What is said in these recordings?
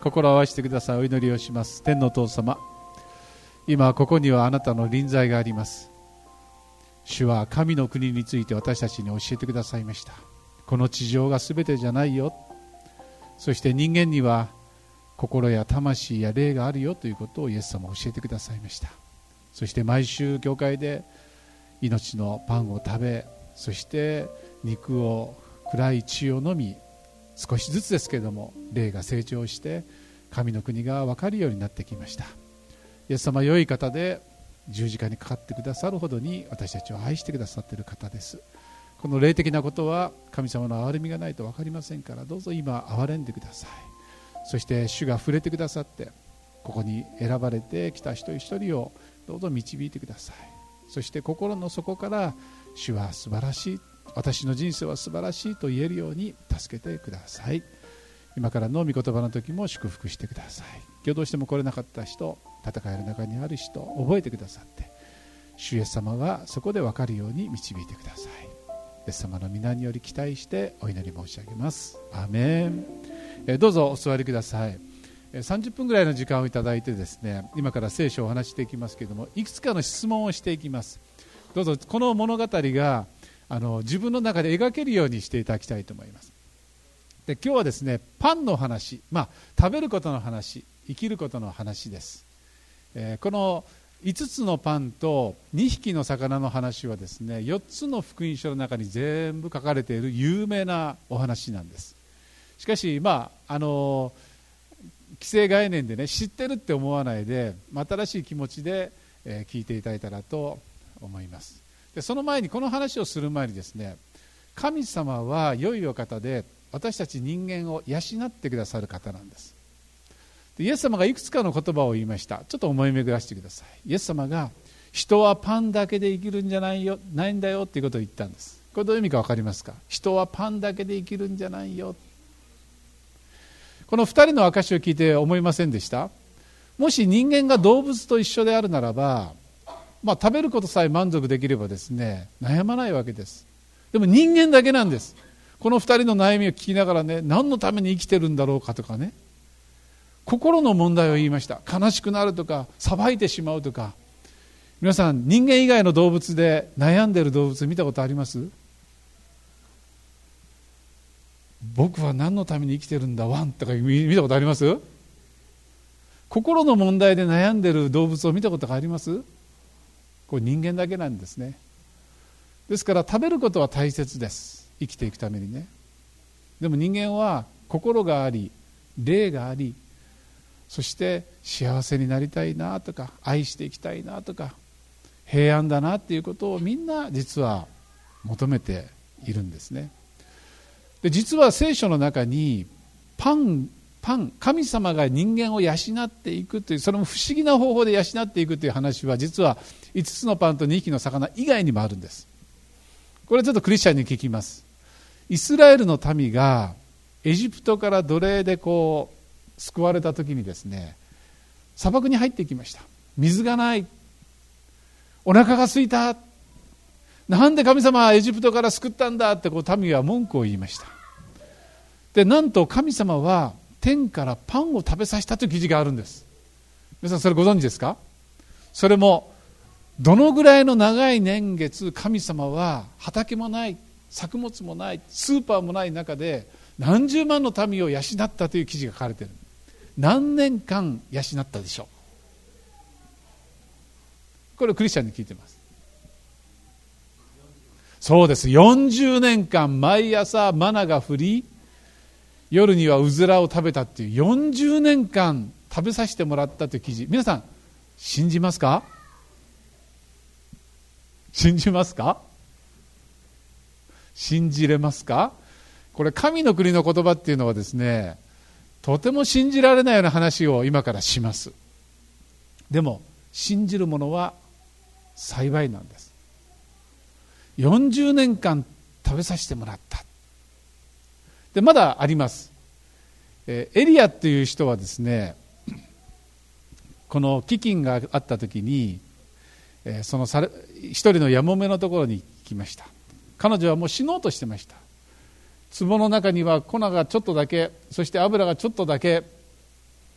心を合わせてください。お祈りをします。天のお父様、今ここにはあなたの臨在があります。主は神の国について私たちに教えてくださいました。この地上が全てじゃないよ、そして人間には心や魂や霊があるよということをイエス様は教えてくださいました。そして毎週教会で命のパンを食べ、そして肉を暗い血を飲み、少しずつですけれども霊が成長して神の国が分かるようになってきました。イエス様は良い方で、十字架にかかってくださるほどに私たちを愛してくださっている方です。この霊的なことは神様の憐れみがないと分かりませんから、どうぞ今憐れんでください。そして主が触れてくださって、ここに選ばれてきた一人一人をどうぞ導いてください。そして心の底から主は素晴らしい、私の人生は素晴らしいと言えるように助けてください。今からの御言葉の時も祝福してください。今日どうしても来れなかった人、戦いの中にある人、覚えてくださって、主イエス様がそこで分かるように導いてください。イエス様の皆により期待してお祈り申し上げます。アーメン。どうぞお座りください。30分ぐらいの時間をいただいてですね、今から聖書をお話していきますけれども、いくつかの質問をしていきます。どうぞこの物語が自分の中で描けるようにしていただきたいと思います。で、今日はですね、パンの話、食べることの話、生きることの話です。この5つのパンと2匹の魚の話はですね、4つの福音書の中に全部書かれている有名なお話なんです。しかし既成概念でね、知ってるって思わないで、新しい気持ちで聞いていただいたらと思います。で、その前に、この話をする前にですね、神様は良いお方で、私たち人間を養ってくださる方なんです。で、イエス様がいくつかの言葉を言いました。ちょっと思い巡らせてください。イエス様が、人はパンだけで生きるんじゃないんだよっていうことを言ったんです。これどういう意味か分かりますか？人はパンだけで生きるんじゃないよ。この2人の証を聞いて思いませんでした？もし人間が動物と一緒であるならば、食べることさえ満足できればですね、悩まないわけです。でも人間だけなんです。この2人の悩みを聞きながらね、何のために生きてるんだろうかとかね、心の問題を言いました。悲しくなるとか、騒いでしまうとか。皆さん、人間以外の動物で悩んでる動物見たことあります？僕は何のために生きてるんだワンとか見たことあります？心の問題で悩んでる動物を見たことがあります？これ人間だけなんですね。ですから食べることは大切です。生きていくためにね。でも人間は心があり、霊があり、そして幸せになりたいなとか、愛していきたいなとか、平安だなっていうことをみんな実は求めているんですね。で、実は聖書の中にパン、神様が人間を養っていくという、それも不思議な方法で養っていくという話は、実は5つのパンと2匹の魚以外にもあるんです。これちょっとクリスチャンに聞きます。イスラエルの民がエジプトから奴隷で救われた時にですね、砂漠に入っていきました。水がない、お腹が空いた、なんで神様はエジプトから救ったんだって民は文句を言いました。で、なんと神様は天からパンを食べさせたという記事があるんです。皆さんそれご存知ですか？それもどのぐらいの長い年月、神様は畑もない、作物もない、スーパーもない中で何十万の民を養ったという記事が書かれている。何年間養ったでしょう？これをクリスチャンに聞いてます。そうです。40年間毎朝マナが降り、夜にはうずらを食べたっていう40年間食べさせてもらったという記事、皆さん信じますか？信じますか？信じれますか？これ神の国の言葉っていうのはですね、とても信じられないような話を今からします。でも信じる者は幸いなんです。40年間食べさせてもらった。で、まだあります。エリアっていう人はですね、この飢饉があった時に、その一人のやもめのところに来ました。彼女はもう死のうとしてました。壺の中には粉がちょっとだけ、そして油がちょっとだけ、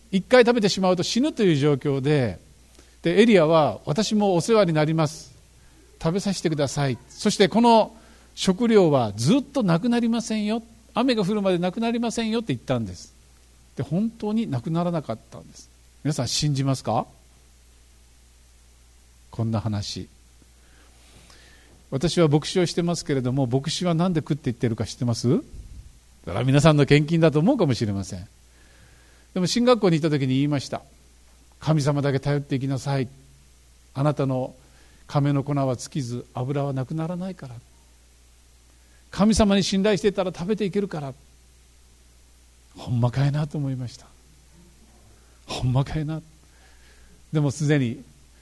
一回食べてしまうと死ぬという状況で、エリアは私もお世話になります、食べさせてください、そしてこの食料はずっとなくなりませんよ、雨が降るまでなくなりませんよって言ったんです。で本当になくならなかったんです。皆さん信じますか？こんな話、私は牧師をしてますけれども、牧師は何で食っていってるか知ってます？だから皆さんの献金だと思うかもしれません。でも進学校に行った時に言いました。神様だけ頼っていきなさい、あなたの亀の粉は尽きず油はなくならないから、神様に信頼していたら食べていけるから。ほんまかいなと思いました。ほんまかいな。でもすでに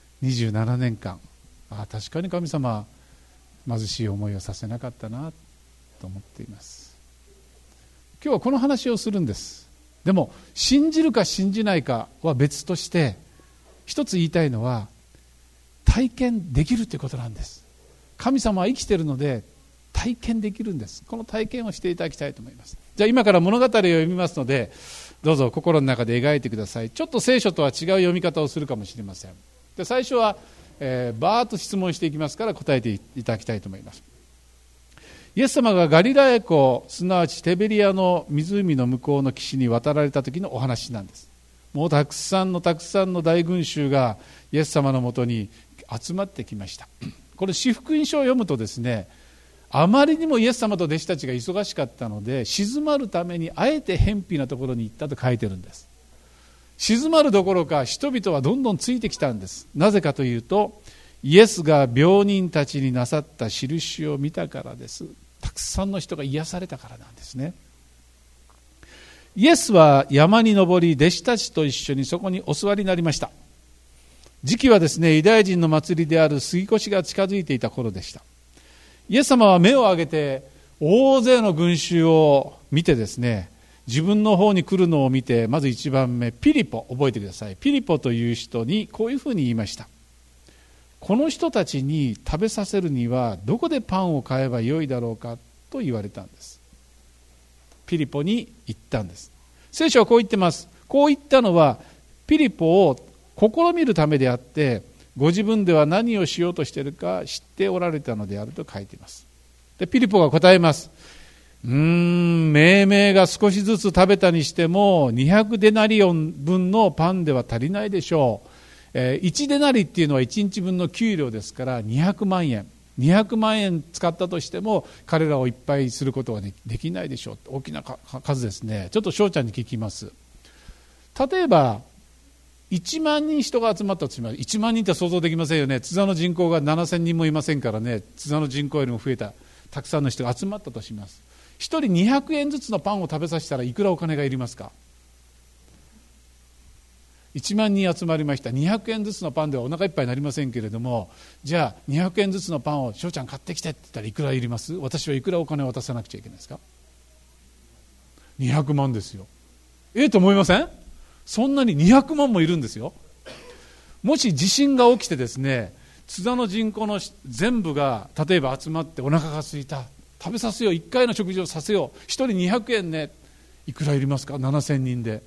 27年間、確かに神様貧しい思いをさせなかったなと思っています。今日はこの話をするんです。でも信じるか信じないかは別として、一つ言いたいのは体験できるということなんです。神様は生きているので体験できるんです。この体験をしていただきたいと思います。じゃあ今から物語を読みますので、どうぞ心の中で描いてください。ちょっと聖書とは違う読み方をするかもしれません。で最初は、バーッと質問していきますから答えていただきたいと思います。イエス様がガリラヤ湖、すなわちテベリアの湖の向こうの岸に渡られた時のお話なんです。もうたくさんの大群衆がイエス様のもとに集まってきました。これ四福音書を読むとですね、あまりにもイエス様と弟子たちが忙しかったので、静まるためにあえて偏僻なところに行ったと書いてるんです。静まるどころか人々はどんどんついてきたんです。なぜかというと、イエスが病人たちになさった印を見たからです。たくさんの人が癒されたからなんですね。イエスは山に登り、弟子たちと一緒にそこにお座りになりました。時期はですね、ユダヤ人の祭りである杉越が近づいていた頃でした。イエス様は目を上げて大勢の群衆を見てですね、自分の方に来るのを見て、まず一番目、ピリポ、覚えてください。ピリポという人にこういうふうに言いました。この人たちに食べさせるにはどこでパンを買えばよいだろうかと言われたんです。ピリポに言ったんです。聖書はこう言ってます。こう言ったのはピリポを試みるためであって、ご自分では何をしようとしているか知っておられたのであると書いています。でピリポが答えます。命名が少しずつ食べたにしても200デナリオン分のパンでは足りないでしょう。1デナリっていうのは1日分の給料ですから200万円使ったとしても彼らをいっぱいすることはできないでしょう。大きな数ですね。ちょっと翔ちゃんに聞きます。例えば1万人人が集まったとします。1万人って想像できませんよね。津田の人口が7000人もいませんからね。津田の人口よりも増えたたくさんの人が集まったとします。1人200円ずつのパンを食べさせたらいくらお金がいりますか？1万人集まりました。200円ずつのパンではお腹いっぱいになりませんけれども、じゃあ200円ずつのパンを翔ちゃん買ってきてって言ったらいくらいります？私はいくらお金を渡さなくちゃいけないですか？200万ですよ。と思いません？そんなに200万もいるんですよ。もし地震が起きてですね、津田の人口の全部が例えば集まってお腹が空いた、食べさせよう、1回の食事をさせよう、1人200円ね、いくらいりますか？7000人で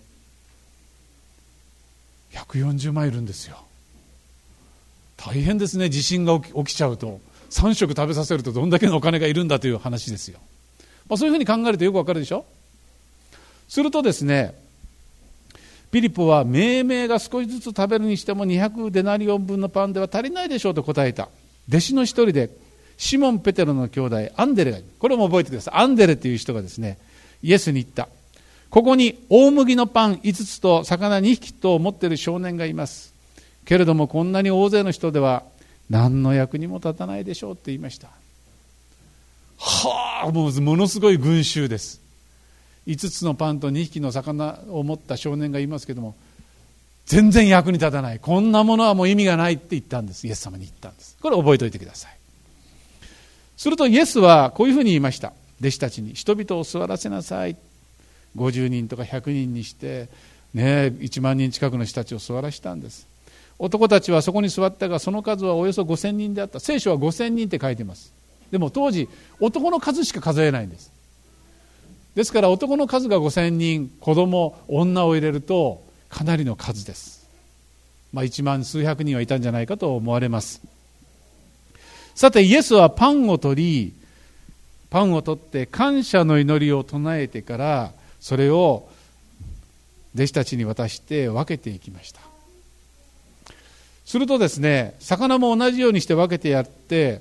140万いるんですよ。大変ですね。地震が起きちゃうと3食食べさせるとどんだけのお金がいるんだという話ですよ。そういうふうに考えるとよくわかるでしょ。するとですね、ピリポは命名が少しずつ食べるにしても200デナリオン分のパンでは足りないでしょうと答えた弟子の一人でシモン・ペテロの兄弟アンデレがいる。これも覚えてください。アンデレという人がですね、イエスに言った。ここに大麦のパン5つと魚2匹と持っている少年がいます。けれどもこんなに大勢の人では何の役にも立たないでしょうって言いました。ものすごい群衆です。5つのパンと2匹の魚を持った少年がいますけども、全然役に立たない。こんなものはもう意味がないって言ったんです。イエス様に言ったんです。これ覚えておいてください。するとイエスはこういうふうに言いました。弟子たちに人々を座らせなさい。50人とか100人にして、1万人近くの人たちを座らしたんです。男たちはそこに座ったが、その数はおよそ5000人であった。聖書は5000人って書いています。でも当時男の数しか数えないんです。ですから男の数が5000人、子供女を入れるとかなりの数です。1万数百人はいたんじゃないかと思われます。さてイエスはパンを取って感謝の祈りを唱えてから、それを弟子たちに渡して分けていきました。するとですね、魚も同じようにして分けてやって、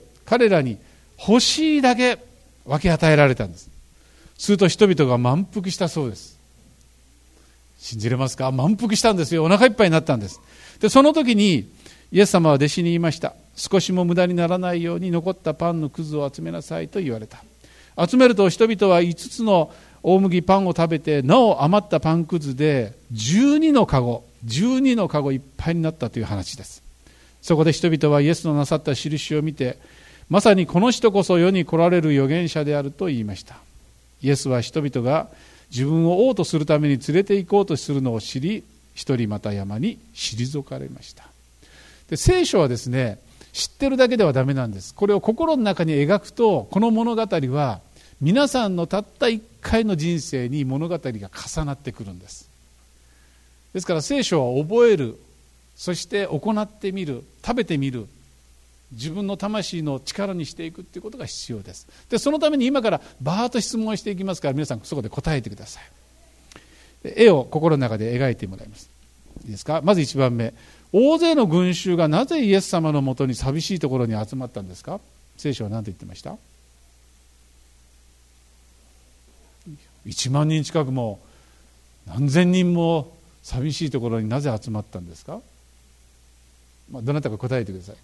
彼らに欲しいだけ分け与えられたんです。すると人々が満腹したそうです。信じれますか？満腹したんですよ。お腹いっぱいになったんです。でその時にイエス様は弟子に言いました。少しも無駄にならないように残ったパンのくずを集めなさいと言われた。集めると人々は5つの大麦パンを食べて、なお余ったパンくずで12のカゴいっぱいになったという話です。そこで人々はイエスのなさった印を見て、まさにこの人こそ世に来られる預言者であると言いました。イエスは人々が自分を王とするために連れて行こうとするのを知り、一人また山に退かれました。で聖書はですね、知ってるだけではダメなんです。これを心の中に描くと、この物語は皆さんのたった一回の人生に物語が重なってくるんです。ですから聖書は覚える、そして行ってみる、食べてみる、自分の魂の力にしていくということが必要です。でそのために今からバーッと質問していきますから、皆さんそこで答えてください。絵を心の中で描いてもらいます。いいですか？まず1番目、大勢の群衆がなぜイエス様のもとに寂しいところに集まったんですか？聖書は何て言ってました？1万人近くも何千人も寂しいところになぜ集まったんですか？どなたか答えてください。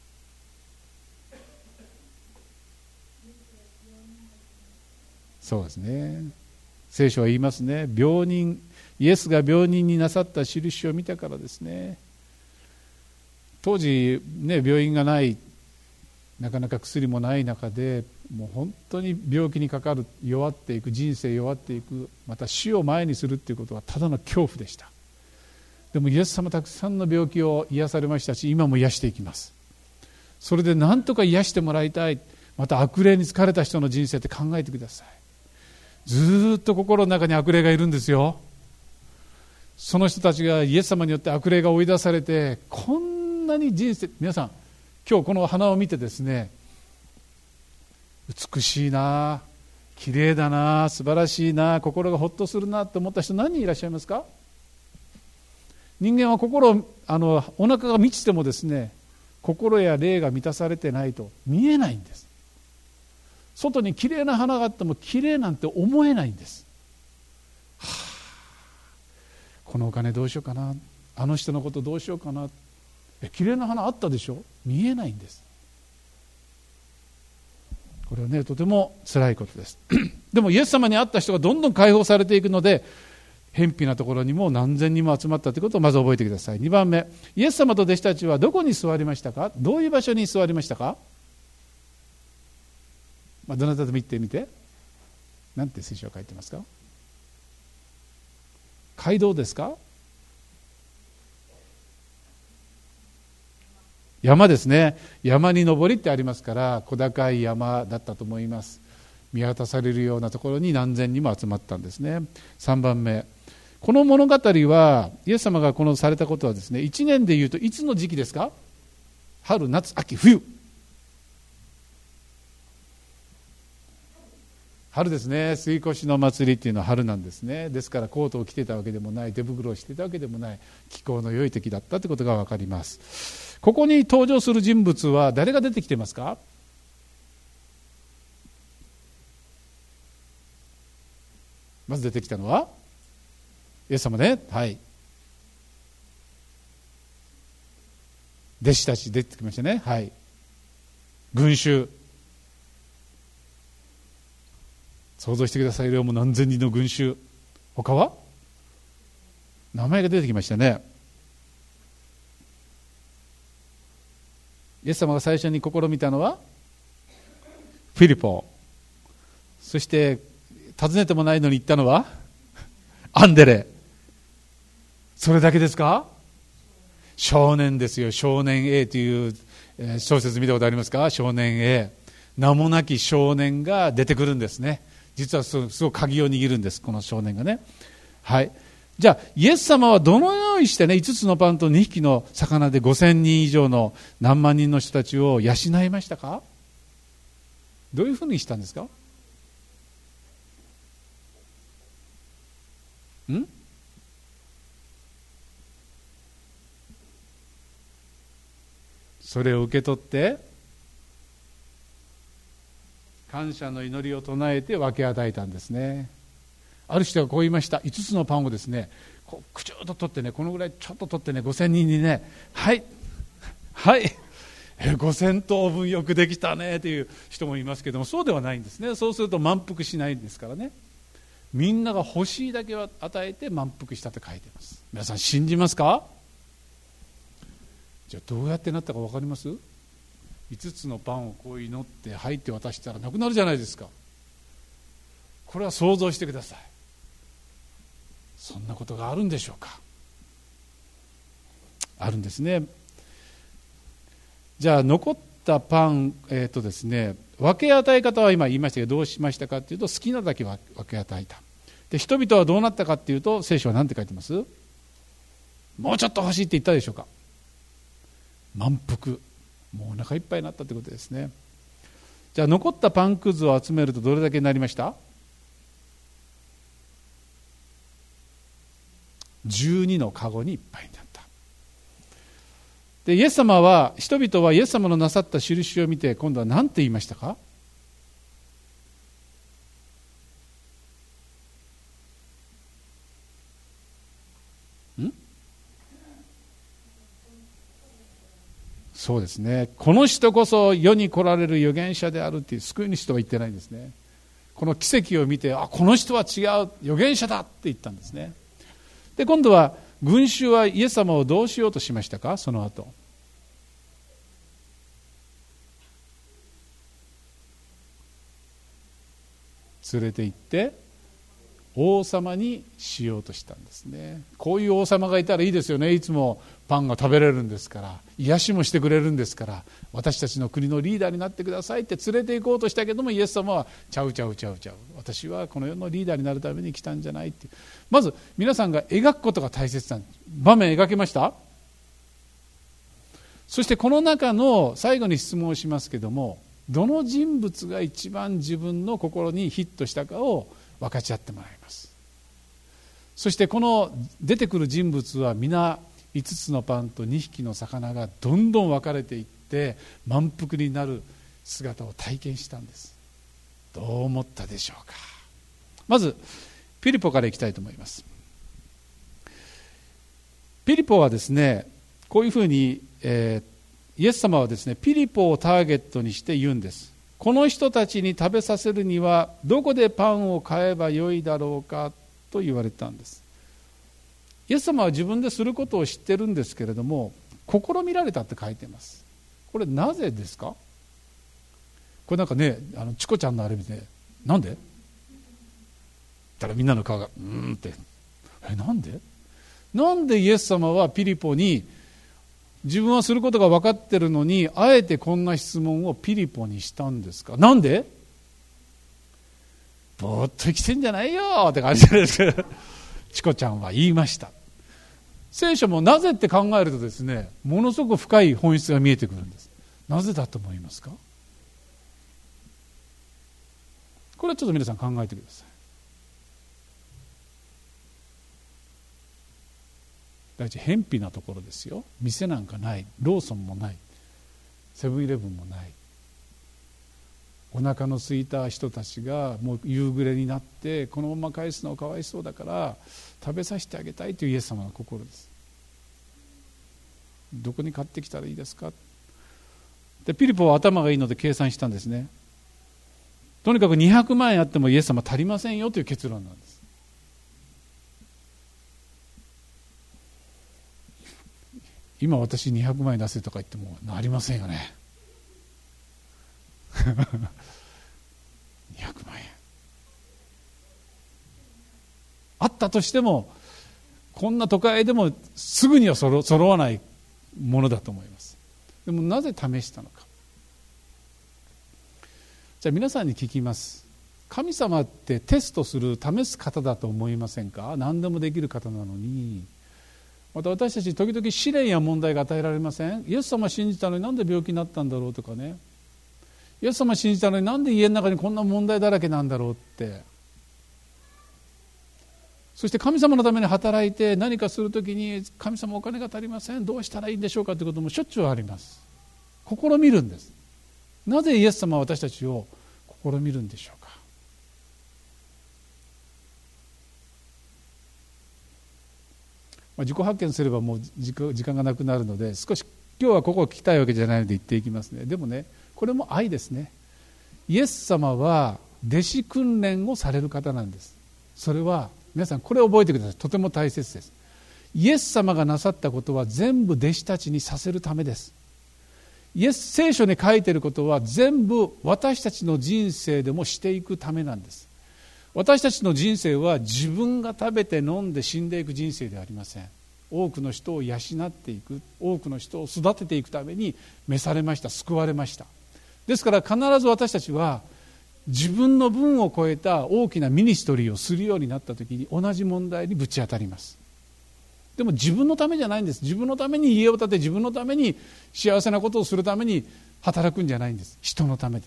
そうですね、聖書は言いますね。病人、イエスが病人になさった印を見たからですね。当時ね、病院がない、なかなか薬もない中で、もう本当に病気にかかる、弱っていく、人生弱っていく、また死を前にするっていうことはただの恐怖でした。でもイエス様たくさんの病気を癒されましたし、今も癒していきます。それで何とか癒してもらいたい。また悪霊に疲れた人の人生って考えてください。ずっと心の中に悪霊がいるんですよ。その人たちがイエス様によって悪霊が追い出されて、こんなに人生、皆さん今日この花を見てですね、美しいな、綺麗だな、素晴らしいな、心がほっとするなと思った人何人いらっしゃいますか？人間はお腹が満ちてもですね、心や霊が満たされてないと見えないんです。外に綺麗な花があっても綺麗なんて思えないんです。このお金どうしようかな、あの人のことどうしようかな、綺麗な花あったでしょ、見えないんです。これはね、とても辛いことですでもイエス様に会った人がどんどん解放されていくので、偏僻なところにも何千人も集まったということをまず覚えてください。2番目、イエス様と弟子たちはどこに座りましたか？どういう場所に座りましたか？どなたでも言ってみて。なんて聖書は書いてますか？街道ですか？山ですね。山に登りってありますから、小高い山だったと思います。見渡されるようなところに何千人も集まったんですね。3番目、この物語はイエス様がこのされたことはですね、1年でいうといつの時期ですか？春、夏、秋、冬。春ですね。杉越の祭りっていうのは春なんですね。ですからコートを着てたわけでもない、手袋をしてたわけでもない、気候の良い時だったということが分かります。ここに登場する人物は誰が出てきてますか？まず出てきたのはイエス様ね。はい。弟子たち出てきましたね。はい。群衆。想像してください。量も何千人の群衆。他は名前が出てきましたね。イエス様が最初に試みたのはフィリポ。そして訪ねてもないのに行ったのはアンデレ。それだけですか？少年ですよ。少年 A という小説見たことありますか？少年 A。名もなき少年が出てくるんですね。実はすごく鍵を握るんです、この少年がね。はい。 じゃあイエス様はどのようにしてね、5つのパンと2匹の魚で5000人以上の何万人の人たちを養いましたか？どういうふうにしたんですか？それを受け取って感謝の祈りを唱えて分け与えたんですね。ある人がこう言いました。5つのパンをですね、こうくちゅっと取ってね、このぐらいちょっと取ってね、5000人にね、はいはい5000等分よくできたねという人もいますけども、そうではないんですね。そうすると満腹しないんですからね。みんなが欲しいだけを与えて満腹したと書いています。皆さん信じますか？じゃあどうやってなったか分かります？5つのパンをこう祈って入って渡したらなくなるじゃないですか。これは想像してください。そんなことがあるんでしょうか？あるんですね。じゃあ残ったパン、ですね、分け与え方は今言いましたけど、どうしましたかというと、好きなだけ分け与えた。で人々はどうなったかというと、聖書は何て書いてます？もうちょっと欲しいって言ったでしょうか？満腹、もうお腹いっぱいになったということですね。じゃあ残ったパンくずを集めるとどれだけになりました？12のカゴにいっぱいになった。でイエス様は、人々はイエス様のなさった印を見て今度は何て言いましたか？そうですね、この人こそ世に来られる預言者であるっていう救い主とは言ってないんですね。この奇跡を見て、この人は違う預言者だって言ったんですね。で今度は群衆はイエス様をどうしようとしましたか？その後連れて行って王様にしようとしたんですね。こういう王様がいたらいいですよね。いつもパンが食べれるんですから、癒しもしてくれるんですから、私たちの国のリーダーになってくださいって連れて行こうとしたけども、イエス様はちゃう、私はこの世のリーダーになるために来たんじゃないって。まず皆さんが描くことが大切なんです。場面描けました？そしてこの中の最後に質問をしますけども、どの人物が一番自分の心にヒットしたかを分かち合ってもらいます。そしてこの出てくる人物は皆5つのパンと2匹の魚がどんどん分かれていって満腹になる姿を体験したんです。どう思ったでしょうか？まずピリポからいきたいと思います。ピリポはですね、こういうふうに、イエス様はですね、ピリポをターゲットにして言うんです。この人たちに食べさせるにはどこでパンを買えばよいだろうかと言われたんです。イエス様は自分ですることを知ってるんですけれども、試みられたって書いています。これなぜですか？これなんかね、チコちゃんのあれ見て、なんで？たらみんなの顔がってなんでイエス様はピリポに、自分はすることが分かってるのにあえてこんな質問をピリポにしたんですか？なんで？ぼーっと生きてんじゃないよって感じですけどチコちゃんは言いました。聖書もなぜって考えるとですね、ものすごく深い本質が見えてくるんです。なぜだと思いますか？これはちょっと皆さん考えてください。第一、偏僻なところですよ。店なんかない、ローソンもない、セブンイレブンもない。お腹の空いた人たちがもう夕暮れになって、このまま返すのはかわいそうだから食べさせてあげたいというイエス様の心です。どこに買ってきたらいいですか？でピリポは頭がいいので計算したんですね。とにかく200万円あってもイエス様足りませんよという結論なんです。今私200万円出せとか言ってもなりませんよね200万円あったとしても、こんな都会でもすぐには揃わないものだと思います。でもなぜ試したのか。じゃあ皆さんに聞きます。 神様ってテストする、試す方だと思いませんか？何でもできる方なのに。また私たち時々試練や問題が与えられません？イエス様信じたのになんで病気になったんだろうとかね、イエス様信じたのになんで家の中にこんな問題だらけなんだろうって。そして神様のために働いて何かするときに、神様お金が足りません、どうしたらいいんでしょうかということもしょっちゅうあります。試みるんです。なぜイエス様は私たちを試みるんでしょうか。自己発見すればもう時間がなくなるので、少し今日はここを聞きたいわけじゃないので言っていきますね。でもね、これも愛ですね。イエス様は弟子訓練をされる方なんです。それは皆さんこれを覚えてください。とても大切です。イエス様がなさったことは全部弟子たちにさせるためです。聖書に書いていることは全部私たちの人生でもしていくためなんです。私たちの人生は自分が食べて飲んで死んでいく人生ではありません。多くの人を養っていく、多くの人を育てていくために召されました、救われました。ですから必ず私たちは自分の分を超えた大きなミニストリーをするようになった時に同じ問題にぶち当たります。でも自分のためじゃないんです。自分のために家を建て、自分のために幸せなことをするために働くんじゃないんです。人のためです。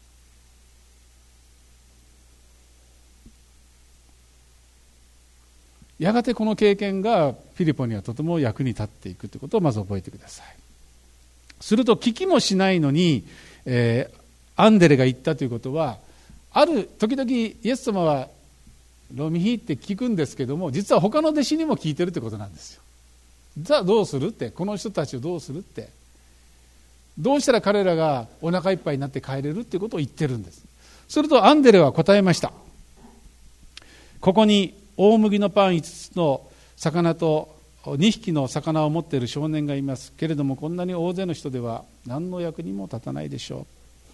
やがてこの経験がフィリポにはとても役に立っていくということをまず覚えてください。すると聞きもしないのに、アンデレが言ったということは、ある時々イエス様はロミヒって聞くんですけども、実は他の弟子にも聞いてるということなんですよ。じゃあどうするって、この人たちをどうするって、どうしたら彼らがお腹いっぱいになって帰れるっていうことを言ってるんです。するとアンデレは答えました。ここに大麦のパン5つの魚と2匹の魚を持っている少年がいますけれども、こんなに大勢の人では何の役にも立たないでしょう。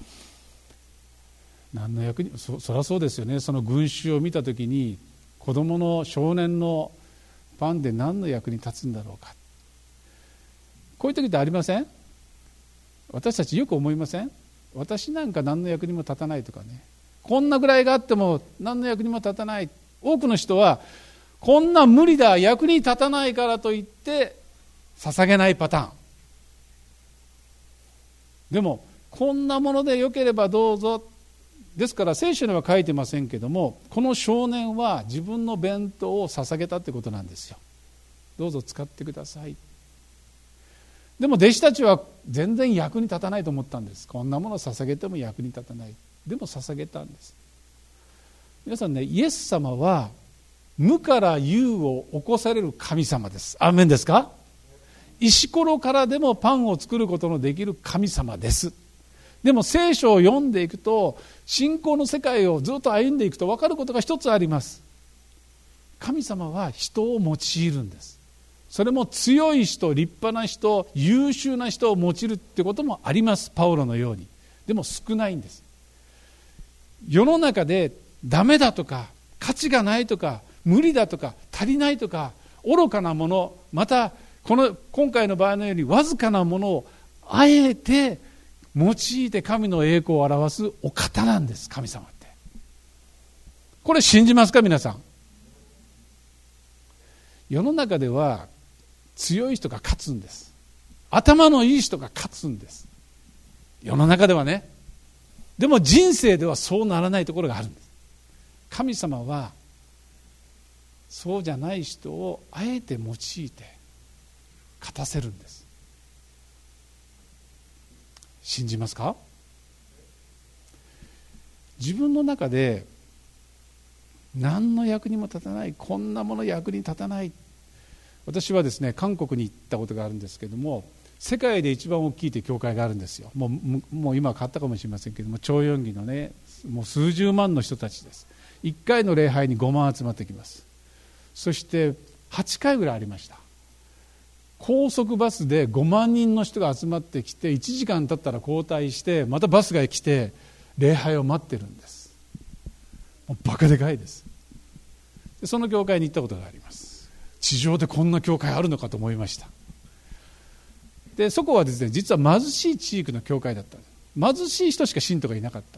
何の役に、そりゃそうですよね。その群衆を見たときに、子供の少年のパンで何の役に立つんだろうか。こういう時ってありません？私たちよく思いません？私なんか何の役にも立たないとかね、こんなぐらいがあっても何の役にも立たない。多くの人はこんな無理だ、役に立たないからといって捧げないパターン。でもこんなものでよければどうぞ。ですから聖書には書いてませんけども、この少年は自分の弁当を捧げたってことなんですよ。どうぞ使ってください。でも弟子たちは全然役に立たないと思ったんです。こんなものを捧げても役に立たない。でも捧げたんです。皆さんね、イエス様は無から有を起こされる神様です。アーメンですか？石ころからでもパンを作ることのできる神様です。でも聖書を読んでいくと、信仰の世界をずっと歩んでいくと分かることが一つあります。神様は人を用いるんです。それも強い人、立派な人、優秀な人を用いるってこともあります。パウロのように。でも少ないんです。世の中でダメだとか価値がないとか無理だとか足りないとか愚かなもの、また今回の場合のようにわずかなものをあえて用いて神の栄光を表すお方なんです。神様って。これ信じますか皆さん？世の中では強い人が勝つんです。頭のいい人が勝つんです。世の中ではね。でも人生ではそうならないところがあるんです。神様はそうじゃない人をあえて用いて勝たせるんです。信じますか？自分の中で何の役にも立たない、こんなもの役に立たない。私はですね、韓国に行ったことがあるんですけども、世界で一番大きいという教会があるんですよ。もう今は変わったかもしれませんけども、長四義のね、もう数十万の人たちです。1回の礼拝に5万集まってきます。そして8回ぐらいありました。高速バスで5万人の人が集まってきて、1時間経ったら交代してまたバスが来て礼拝を待ってるんです。もうバカでかいです。でその教会に行ったことがあります。地上でこんな教会あるのかと思いました。でそこはですね、実は貧しい地域の教会だった。貧しい人しか信徒がいなかった。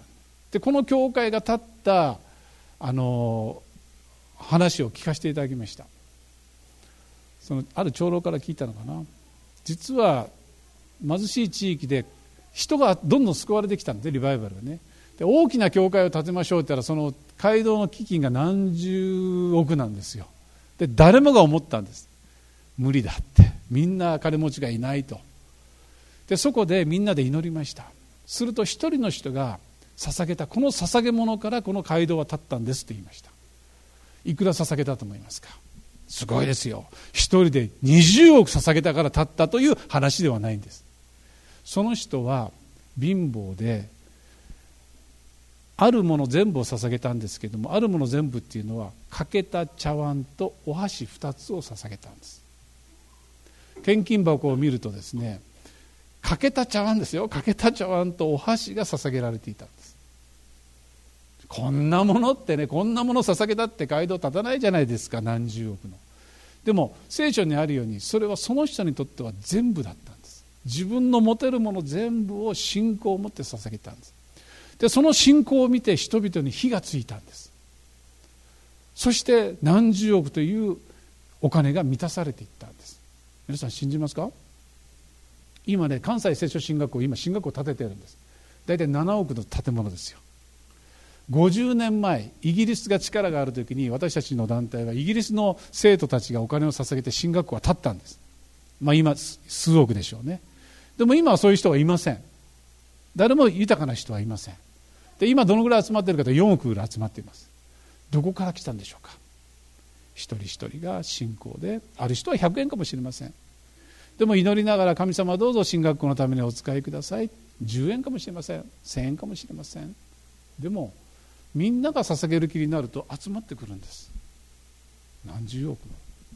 でこの教会が立った話を聞かせていただきました。ある長老から聞いたのかな。実は貧しい地域で人がどんどん救われてきたんで、リバイバルがね。で大きな教会を建てましょうって言ったら、その街道の基金が何十億なんですよ。で誰もが思ったんです。無理だって、みんな金持ちがいないと。でそこでみんなで祈りました。すると一人の人が捧げたこの捧げ物からこの街道は建ったんですと言いました。いくら捧げたと思いますか？すごいですよ。一人で20億捧げたから建ったという話ではないんです。その人は貧乏で、あるもの全部を捧げたんですけども、あるもの全部っていうのは欠けた茶碗とお箸2つを捧げたんです。献金箱を見るとですね、欠けた茶碗ですよ。欠けた茶碗とお箸が捧げられていたんです。こんなものってね、こんなもの捧げたって街道立たないじゃないですか、何十億の。でも聖書にあるように、それはその人にとっては全部だったんです。自分の持てるもの全部を信仰を持って捧げたんです。でその信仰を見て人々に火がついたんです。そして何十億というお金が満たされていったんです。皆さん信じますか？今ね、関西聖書神学校、今神学校を建ててるんです。大体7億の建物ですよ。50年前イギリスが力がある時に、私たちの団体はイギリスの生徒たちがお金を捧げて神学校は建ったんです。今数億でしょうね。でも今はそういう人はいません。誰も豊かな人はいません。で今どのぐらい集まっているかと、4億ぐらい集まっています。どこから来たんでしょうか？一人一人が信仰で、ある人は100円かもしれません。でも祈りながら、神様どうぞ神学校のためにお使いください。10円かもしれません、1000円かもしれません。でもみんなが捧げる気になると集まってくるんです。何十億の。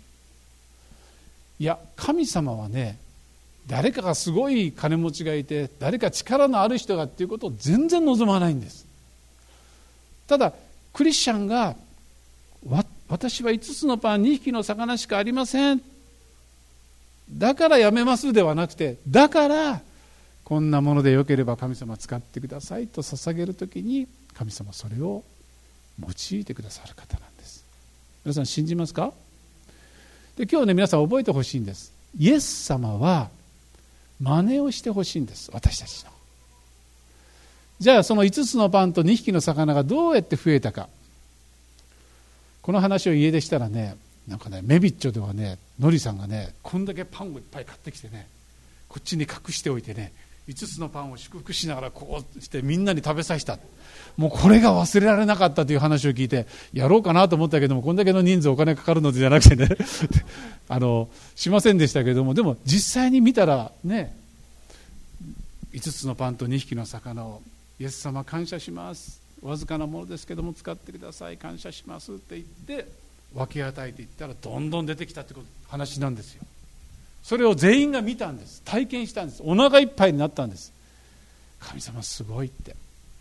いや、神様はね、誰かがすごい金持ちがいて、誰か力のある人がっていうことを全然望まないんです。ただクリスチャンが、私は5つのパン2匹の魚しかありません、だからやめますではなくて、だからこんなものでよければ神様使ってくださいと捧げるときに、神様それを用いてくださる方なんです。皆さん信じますか？で今日ね、皆さん覚えてほしいんです。イエス様は真似をしてほしいんです、私たちの。じゃあその5つのパンと2匹の魚がどうやって増えたか、この話を家でしたらね、なんかね、メビッチョではね、ノリさんがね、こんだけパンをいっぱい買ってきてね、こっちに隠しておいてね、5つのパンを祝福しながらこうしてみんなに食べさせた。もうこれが忘れられなかったという話を聞いて、やろうかなと思ったけども、こんだけの人数お金かかるのじゃなくてねしませんでしたけども、でも実際に見たらね、5つのパンと2匹の魚を、イエス様感謝します、わずかなものですけども使ってください、感謝しますって言って分け与えていったら、どんどん出てきたって話なんですよ。それを全員が見たんです、体験したんです、お腹いっぱいになったんです。神様すごいって。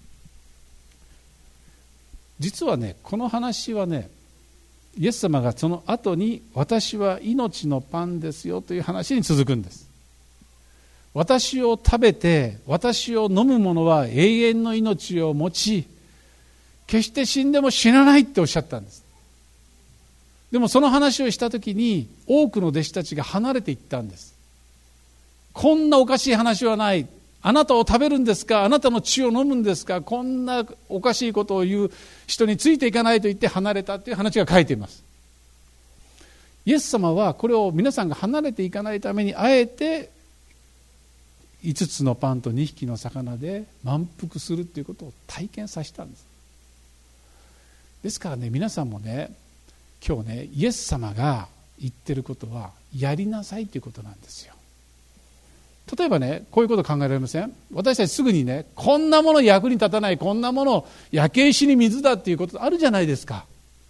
実はね、この話はね、イエス様がその後に、私は命のパンですよという話に続くんです。私を食べて私を飲む者は永遠の命を持ち、決して死んでも死なないっておっしゃったんです。でもその話をしたときに、多くの弟子たちが離れていったんです。こんなおかしい話はない、あなたを食べるんですか、あなたの血を飲むんですか、こんなおかしいことを言う人についていかないと言って離れたという話が書いています。イエス様はこれを皆さんが離れていかないために、あえて5つのパンと2匹の魚で満腹するということを体験させたんです。ですからね、皆さんもね、今日ね、イエス様が言ってることはやりなさいということなんですよ。例えばね、こういうこと考えられません？私たちすぐにね、こんなもの役に立たない、こんなもの焼け石に水だっていうことあるじゃないですか。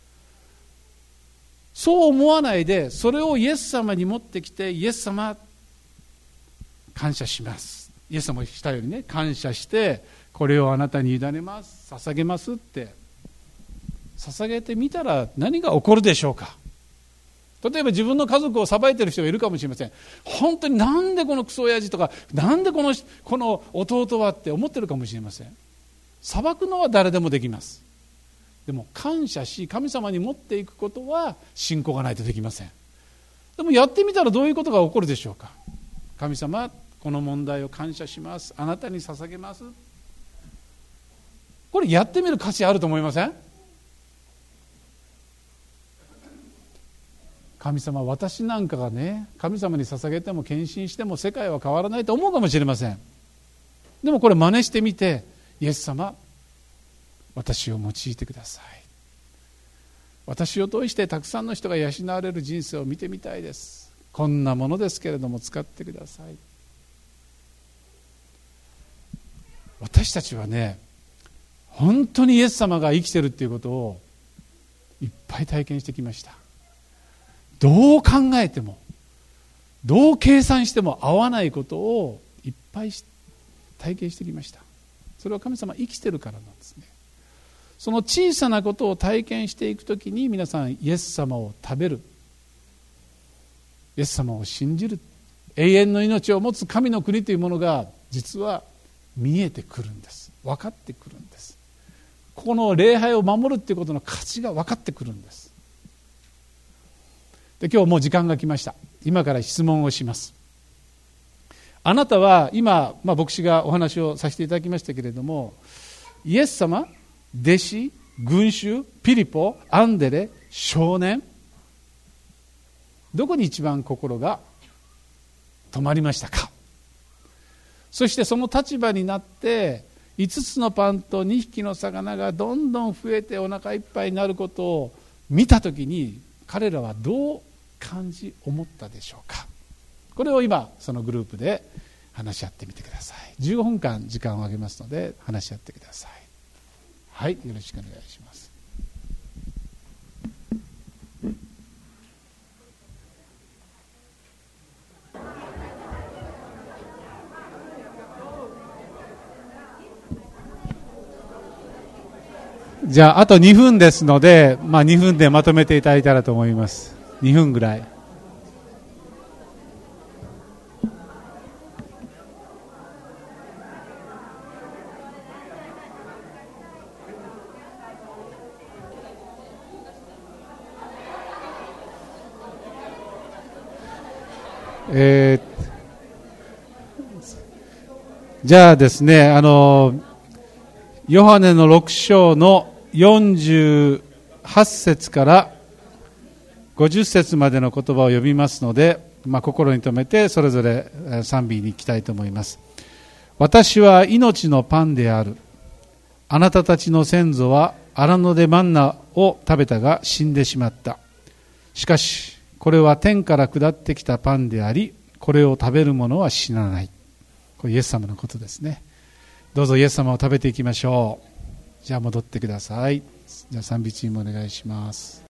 そう思わないで、それをイエス様に持ってきて、イエス様感謝します、イエス様がしたようにね、感謝してこれをあなたに委ねます、捧げますって捧げてみたら何が起こるでしょうか。例えば自分の家族を裁いている人がいるかもしれません。本当になんでこのクソ親父とか、なんでこの弟はって思ってるかもしれません。 裁くのは誰でもできます。でも感謝し神様に持っていくことは信仰がないとできません。でもやってみたらどういうことが起こるでしょうか。神様、この問題を感謝します、あなたに捧げます。これやってみる価値あると思いません？神様、私なんかがね、神様に捧げても献身しても世界は変わらないと思うかもしれません。でもこれ真似してみて、イエス様、私を用いてください。私を通してたくさんの人が養われる人生を見てみたいです。こんなものですけれども使ってください。私たちはね、本当にイエス様が生きてるっていうことをいっぱい体験してきました。どう考えてもどう計算しても合わないことをいっぱい体験してきました。それは神様生きてるからなんですね。その小さなことを体験していくときに、皆さんイエス様を食べる、イエス様を信じる、永遠の命を持つ神の国というものが実は見えてくるんです。分かってくるんです。この礼拝を守るということの価値が分かってくるんです。で、今日もう時間が来ました。今から質問をします。あなたは今、牧師がお話をさせていただきましたけれども、イエス様、弟子、群衆、ピリポ、アンデレ、少年、どこに一番心が止まりましたか。そしてその立場になって5つのパンと2匹の魚がどんどん増えてお腹いっぱいになることを見たときに、彼らはどう感じ思ったでしょうか。これを今そのグループで話し合ってみてください。15分間時間をあげますので話し合ってください。はい、よろしくお願いします。じゃああと2分ですので、2分でまとめていただいたらと思います。2分ぐらい。じゃあですね、ヨハネの6章の48節から50節までの言葉を読みますので、心に留めてそれぞれ賛美に行きたいと思います。私は命のパンである。あなたたちの先祖は荒野でマンナを食べたが死んでしまった。しかしこれは天から下ってきたパンであり、これを食べる者は死なない。これイエス様のことですね。どうぞイエス様を食べていきましょう。じゃあ戻ってください。じゃあ賛美チームお願いします。